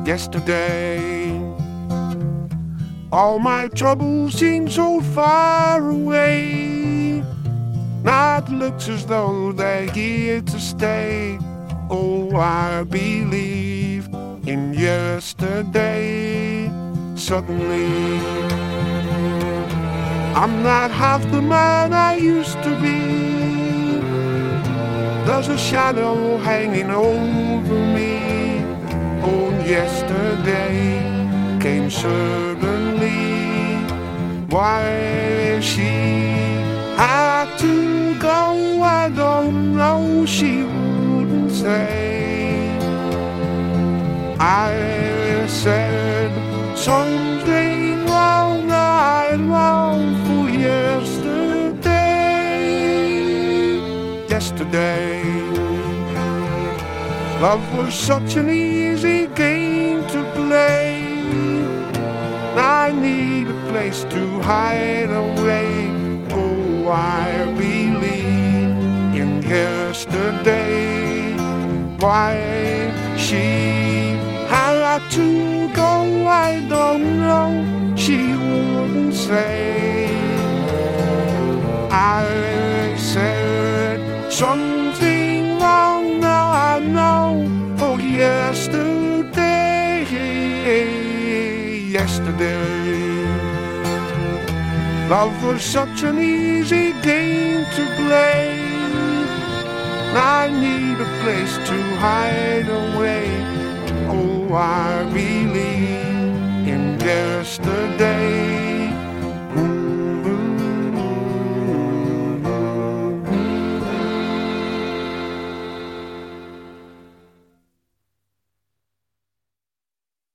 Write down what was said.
yesterday. All my troubles seem so far away. Now it looks as though they're here to stay. Oh, I believe in yesterday. Suddenly, I'm not half the man I used to be. There's a shadow hanging over me. Oh, yesterday came suddenly. Why she had to go, I don't know, she wouldn't say. I said something wrong, I long for yesterday. Yesterday, love was such an easy game to play. I need a place to hide away. Oh, I believe in yesterday. Why she had to go, I don't know, she wouldn't say. I said something wrong, now I know. Oh, yesterday, yesterday. Love was such an easy game to play. I need a place to hide away. Oh, I believe in yesterday.